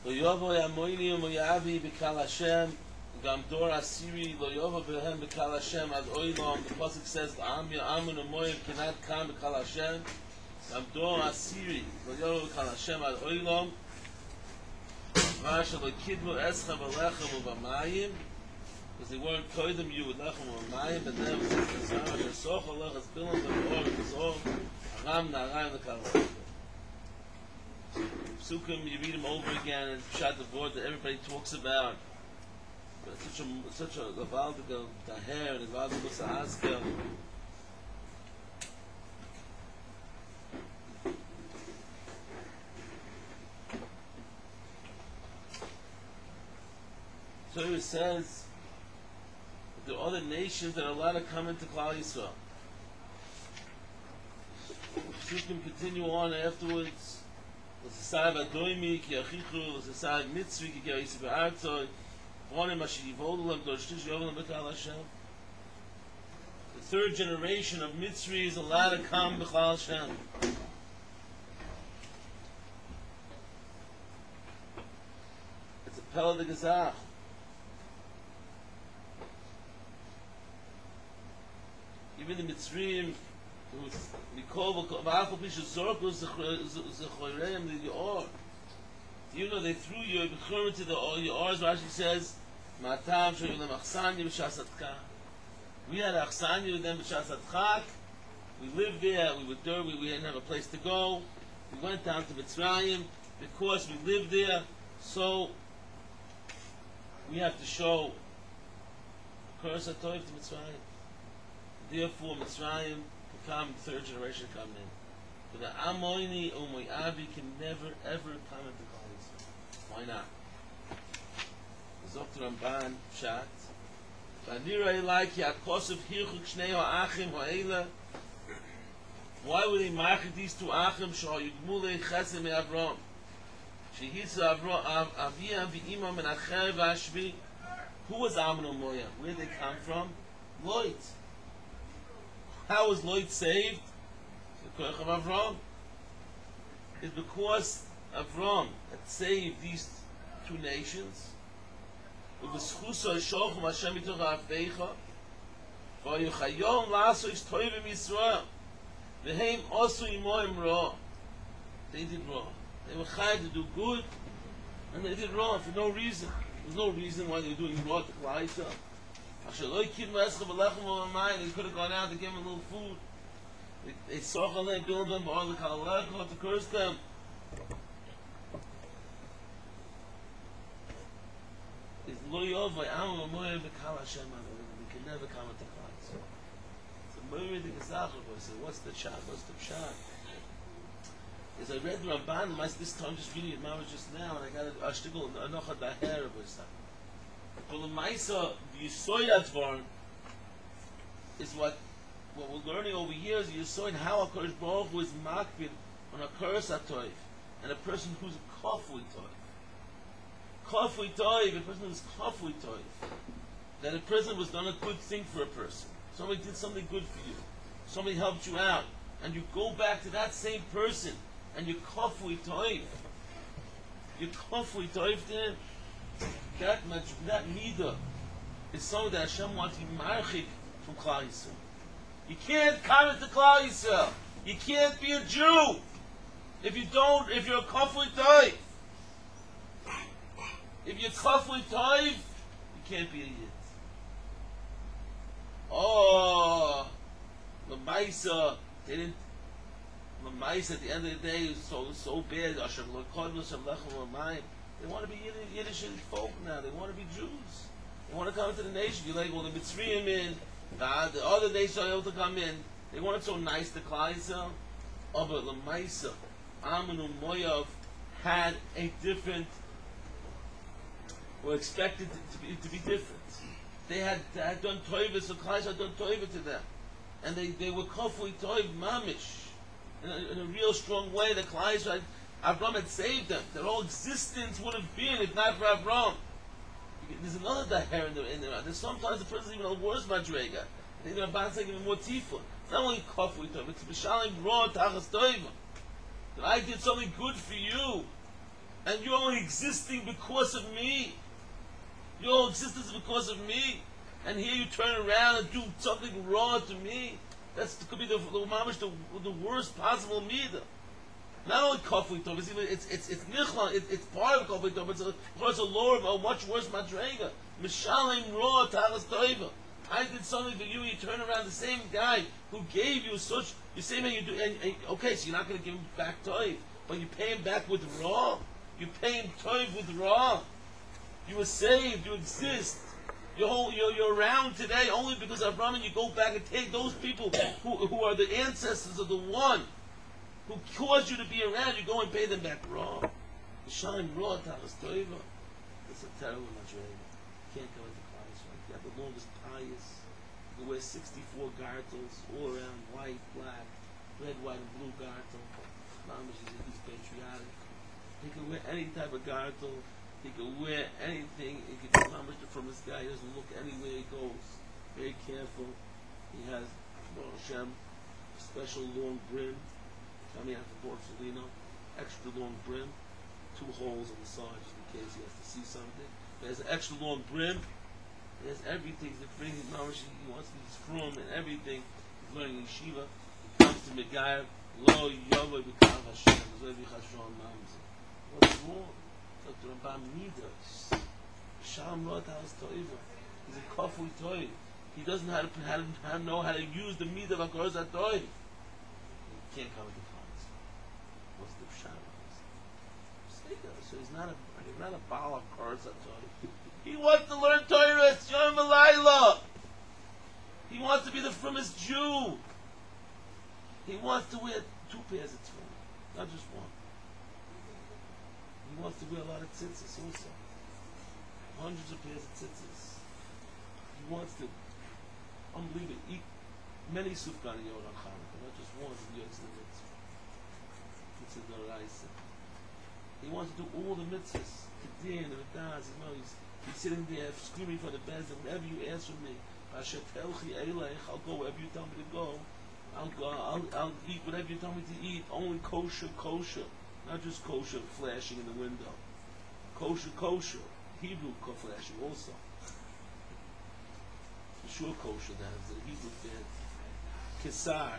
Lo yovo yamoini u'moyavi b'kal Hashem. Gam dor asiri lo yovo behem b'kal Hashem ad oilom. The pasuk says, "Am amun u'moyav cannot come b'kal Hashem." Gam dor asiri lo yovo b'kal Hashem ad oilom. Masha lo kidmu escha v'lechem u'b'mayim. Because they weren't koydem you with lechem u'b'mayim, but then it says, "Zara shesoch alech es bilam v'or v'zor aram na'arayim l'kal." Psukim, you read them over again, and shot the board that everybody talks about. But it's such a gavaldigal daher and gavaldigal sa'askel. So it says that there are other nations that are allowed to come into Klal Yisrael. Psukim continue on afterwards. L'sasad adoimi ki achichu, l'sasad mitzvi ki yisi b'artzoi, v'onim asher yivodu lem dorshtish yovelam b'kal Hashem. The third generation of Mitzri is allowed to come b'Klal Hashem. It's a Pella de Gazach. Even the Mitzrayim, you know they threw you into the yours. Rashi says, "Matam shoyulem achsanya b'shasatcha." We had achsanya with them b'shasatchak. We lived there. We were dirty. We didn't have a place to go. We went down to Mitzrayim because we lived there. So we have to show curse atov to Mitzrayim. Therefore, Mitzrayim come, third generation come in. But the Amoini or Moabi can never ever come into Klal Yisrael. Why not? Zok Ramban Pshat. V'anira like Yaakov Hirchuk Shnei Ha'achim Ha'ela. Why would they market these two Achim Shah Yudmulei Chesed me'Avram? Shehitza Aviyah v'Imam and Acher v'Ashvi. Who was Ammon and Moab? Where did they come from? Lot. How was Lot saved? The Koach of Avram. It's because Avram had saved these two nations. It was Chusa Shochem Hashem Mitoch Ha'afeicha. V'ayuchayom Laso Ish Toivim Yisrael. V'heim Osu Imoim Ra. They did wrong. They were chayav to do good, and they did wrong for no reason. There's no reason why they were doing wrong to Klal Yisrael. They could have gone out to give them a little food. They saw them, build them, to curse them. It's loyov by Amor Moed B'Kal Hashem. We can never come into Klal Yisrael. So Moed B'Kazachov said, "What's the shot? What's the shot?" As I read the Ramban, this time just reading it, Mama, just now, and I got a shtickle anocha daher of this time. But the Maisa, the Yisoid Advar, is what we're learning over years. Yisoid how a Kodesh Baruch Hu is makbid on a curse atoif, and a person who's a kafui toif. Kafui toif, a person who's kafui toif. That a person was done a good thing for a person. Somebody did something good for you. Somebody helped you out, and you go back to that same person, and you kafui toif. You kafui toif to him. That midah is something that Hashem wants to be marchik from Klal Yisrael. You can't come into Klal Yisrael. You can't be a Jew if you're a kafui toif. If you're kafui toif, you can't be a yid. Oh, the Maisa, they didn't. The Maisa at the end of the day is so bad. They want to be Yiddish folk now. They want to be Jews. They want to come into the nation. You're like, well, the Mitzrayim in, the other nations are able to come in. They weren't so nice to Klal Yisrael. Oh, but the Maisa, Ammon and Moav had a different, were expected to be different. They had done toivah, so Klal Yisrael had done toivah to them. And they were kafui toiv mamish. In a real strong way, the Klal Yisrael, Avram had saved them. Their whole existence would have been if not for Avram. There's another daher in the there's sometimes the person is even a worse madrega. I think the Ramban saying even more tifun. It's not only kafui toiv, it's b'shalim ra tachas toiva. That I did something good for you. and you're only existing because of me. Your existence is because of me, and here you turn around and do something wrong to me. That could be the worst possible midah. Not only kafui tov, it's nichlan, it's part of kafui tov, it's a lower, a much worse madrega. Mishalim roa talas toiva. I did something for you, you turn around, the same guy who gave you such, you say, man, you do, and okay, so you're not going to give him back toiv, but you pay him back with raw. You pay him toiv with raw. You were saved, you exist. You're around today only because of Avraham, and you go back and take those people who are the ancestors of the one who caused you to be around, you go and pay them back raw. You shine raw, talas toiva. It's a terrible madrega. You can't go into Christ, right? You have the longest pious. You can wear 64 gartels all around, white, black, red, white, and blue gartel. Mamash, he's patriotic. He can wear any type of gartel. He can wear anything. He can be mamash from this guy. He doesn't look anywhere he goes. Very careful. He has, Baruch Hashem, special long brim. Coming out from Borsalino, extra long brim, 2 holes on the side just in case he has to see something. He has an extra long brim. He has everything. He's bringing mamash. He wants to be from and everything. He's learning yeshiva. He comes to Megayev. Lo yavoi b'kav Hashem. What's wrong? So to Rabban Midas, Sham Rod House Toiva. He's a kafui toiv. He doesn't know how to use the midah of Hakadosh HaToiv. He can't come into Christ. What's the pshat? So he's not a Baal of Hakadosh HaToiv. He wants to learn Torah. It's Yom Malayla. He wants to be the frumest Jew. He wants to wear 2 pairs of tefillin, not just 1. He wants to wear a lot of tzitzis also. Hundreds of pairs of tzitzis. He wants to, unbelievable, eat many sufgan yod on Chanukah, not just 1 yod's the mitzvah. It's a doraisa. He wants to do all the mitzvahs. Kedin, the Radas, he's sitting there screaming for the best, and whatever you ask from me, I'll go wherever you tell me to go. I'll eat whatever you tell me to eat. Only kosher. Not just kosher flashing in the window. Kosher. Hebrew flashing also. For sure kosher, that is the Hebrew bed. Kesar.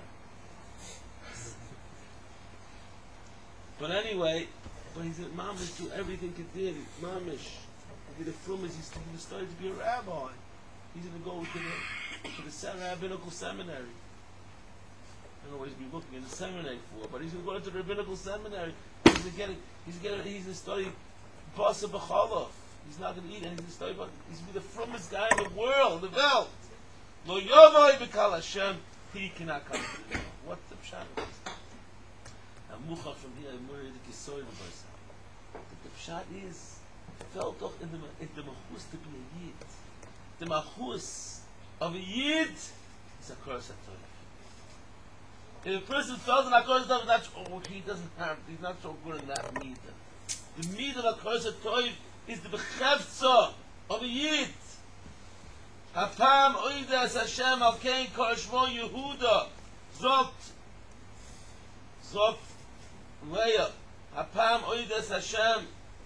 But anyway, he said, Mamish, do everything he did. Mamish. He did a film as he started to be a rabbi. He's going to go to the rabbinical seminary. I don't know what he's been looking in the seminary for, but he's going to go to the rabbinical seminary. He's going to study Basa B'Cholov. He's not going to eat anything. He's going to be the frumest guy in the world, the Welt. Lo Yovai B'Kal Hashem. He cannot come to the world. What's the pshat of this? And Mucha from here, I'm worried the Kisoy the pshat is felt off in the Mahus to be a Yid. The Mahus of a Yid is a curse at Torah. If a person felt in HaKodesh he's not so good in that midah. The midah of HaKodesh HaToiv is the bechefza of a Yid. Hapam oides Hashem al kein kol shmo Yehuda zokt Leah. Hapam oides Hashem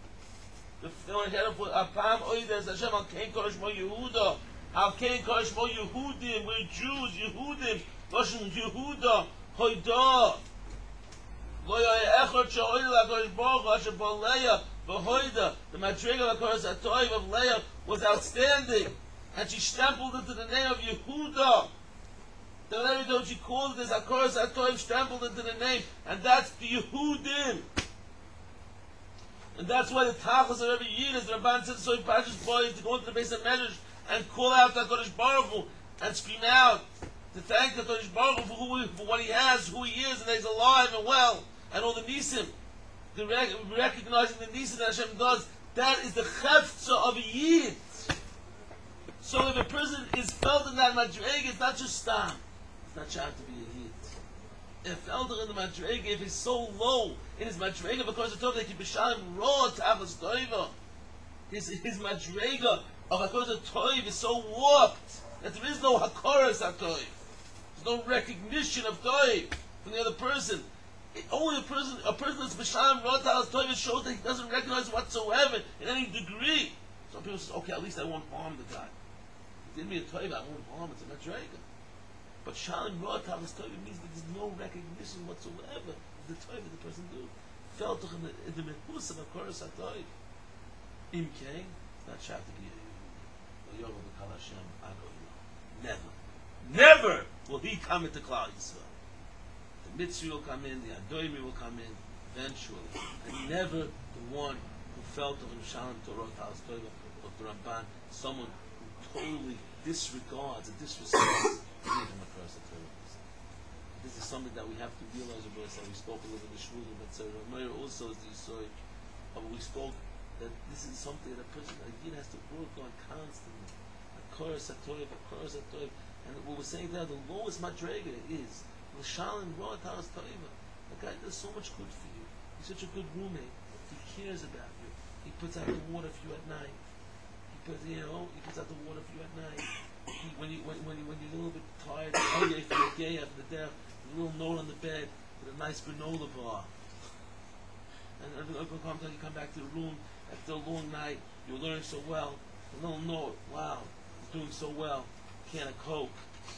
Hapam oides Hashem al kein kol shmo Yehuda al kein kol shmo Yehudim. We're Jews, Yehudim, Loshen Yehuda. Hoida, Loya Echad Shaoil HaKadosh Baruch Hu Asher Bo Leah V'Hoida. The madriga of HaKadosh HaToiv of Leah was outstanding, and she stampled into the name of Yehuda. The name that she called it is HaKadosh HaToiv stampled into the name, and that's the Yehudim. And that's why the tachlis of every year is the Rabban says so in Parshas Bo to go into the base of Medrash and call out HaKadosh Baruch Hu and scream out. To thank the HaKadosh Baruch Hu for what he has, who he is, and that he's alive and well, and all the nisim, recognizing the nisim that Hashem does, that is the chefza of a Yid. So if a person is felt in that madrega, it's not just stam. It's not trying to be a Yid. If felt in the madrega, if he's so low in his madrega, because the Torah they keep B'Shalom raw to Avos Toiva, his madrega of HaKadosh HaToiv is so warped that there is no Hakaras HaToiv. No recognition of Toiv from the other person. Only a person that's Mishalim Rotalas Toiv shows that he doesn't recognize whatsoever in any degree. Some people say, okay, at least I won't harm the guy. He did me a Toiv, I won't harm, it's a Madrega. But Shalim Rotalas Toiv means that there's no recognition whatsoever of the Toiv that the person do. Felt in the Mehus of a Koros HaToiv. Imkei, it's not Shav to be a Yoga B'Kal Hashem, Never. Never will he come into Klal Yisrael. The Mitzri will come in, the Adoimi will come in, eventually. And never the one who felt of Shalom Torah Talas Toiv of the Ramban, someone who totally disregards and disrespects even a person. This is something that we have to realize about us. We spoke a little bit of the Shmuel, but Meir also is the Yisoi. But we spoke that this is something that a person, a Yid, has to work on constantly. A Koros HaToiv, a Koros HaToiv. And what we're saying there, the lowest Madrega is L'Shalim Roa Talas Toiva. The guy does so much good for you. He's such a good roommate. He cares about you. He puts out the water for you at night. He puts out the water for you at night. When you're a little bit tired, if you're gay after the death, a little note on the bed with a nice granola bar. And Uncle Compton, you come back to the room after a long night, you're learning so well. A little note, wow, he's doing so well. Can of Coke.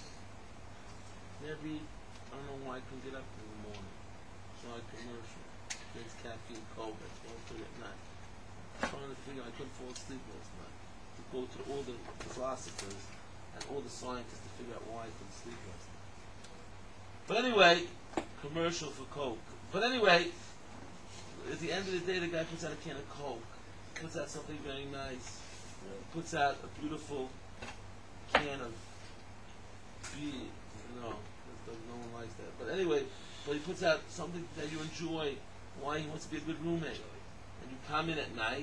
I don't know why I couldn't get up in the morning. Saw a commercial. There's caffeine Coke at 12:30 at night. I'm trying to figure I couldn't fall asleep last night. To go to all the philosophers and all the scientists to figure out why I couldn't sleep last night. But anyway, commercial for Coke. But anyway, at the end of the day, the guy puts out a can of Coke, puts out something very nice, puts out a beautiful can of beer. No one likes that. But anyway, he puts out something that you enjoy. Why? He wants to be a good roommate. And you come in at night.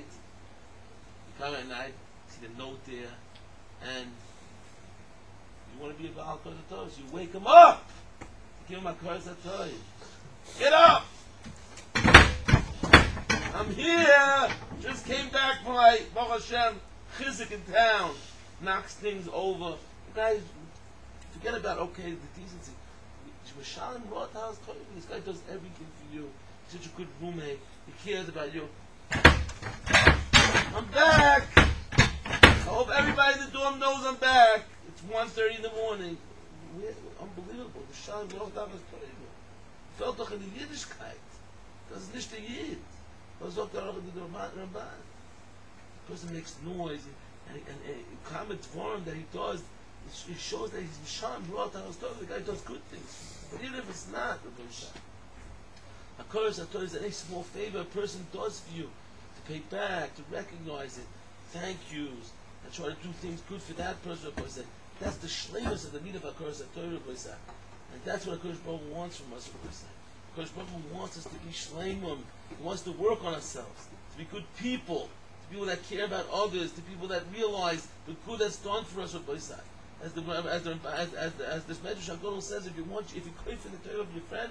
See the note there, and you want to be a Baal Koros HaToiv. So you wake him up. Give him a Koros HaToiv. Get up! I'm here. Just came back from my Baruch Hashem chizik in town. Knocks things over. The guy, forget about the decency. This guy does everything for you. He's such a good roommate. He cares about you. I'm back. I hope everybody in the dorm knows I'm back. It's 1:30 in the morning. Unbelievable. Felt doch in die Yiddishkeit. Das ist nicht der Yid. Was sagt der Ramban? The person makes noise and common dvarim that he does, it shows that he's Misham Roa Talas Toiv. The guy does good things. But even if it's not, a Koros HaToiv is any small favor a person does for you, to pay back, to recognize it, thank yous, and try to do things good for that person. That's the shleimus of the need of a Koros HaToiv. And that's what a Kodesh Baruch Hu wants from us. Kodesh Baruch Hu wants us to be shleimim. He wants to work on ourselves, to be good people, to people that care about others, to people that realize the good that's done for us. As this Medrash HaGadol says, if you crave for the Torah of your friend,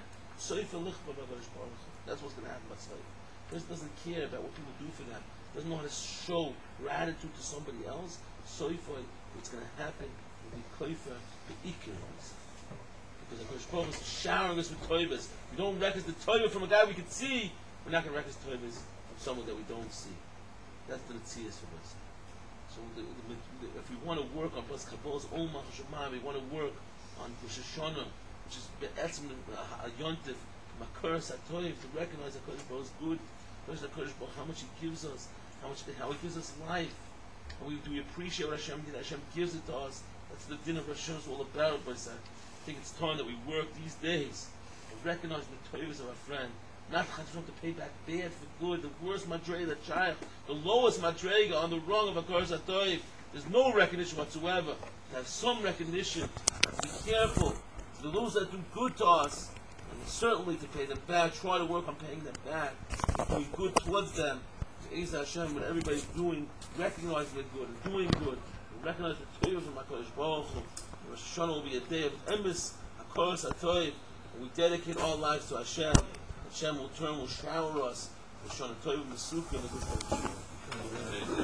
that's what's going to happen. The person doesn't care about what people do for them, doesn't know how to show gratitude to somebody else. What's going to happen will be koifer the ikirons. Because the Kodesh Baruch Hu is showering us with toivas. We don't recognize the toiva from a guy we can see. We're not going to recognize toivas from someone that we don't see. That's the Netzias for us. So if we want to work on Bas Kabbalah's Ol Malchus Shemayim, we want to work on Rosh Hashanah, which is Be'etzim a Yontif, Koros HaToiv, to recognize that Kodesh Baruch Hu is good, Kodesh Baruch Hu, how much He gives us, how He gives us life, and we appreciate what Hashem did. Hashem gives it to us. That's the din of Rosh Hashanah is all about. But I think it's time that we work these days and recognize the toivas of our friend. Not to pay back bad for good. The worst madrega, the child, the lowest madrega on the rung of a Koros HaToiv. There's no recognition whatsoever. To have some recognition, be careful. To those that do good to us, and certainly to pay them back. Try to work on paying them back, doing good towards them. To Eis Hashem, when everybody's doing, recognizing they're good and doing good, and recognize the toivas of my Kodesh Baruch Hu. Rosh Hashanah will be a day of emes, a Koros HaToiv, and we dedicate our lives to Hashem. Hashem will shower us. Rosh Hashanah Toiv Mesukah.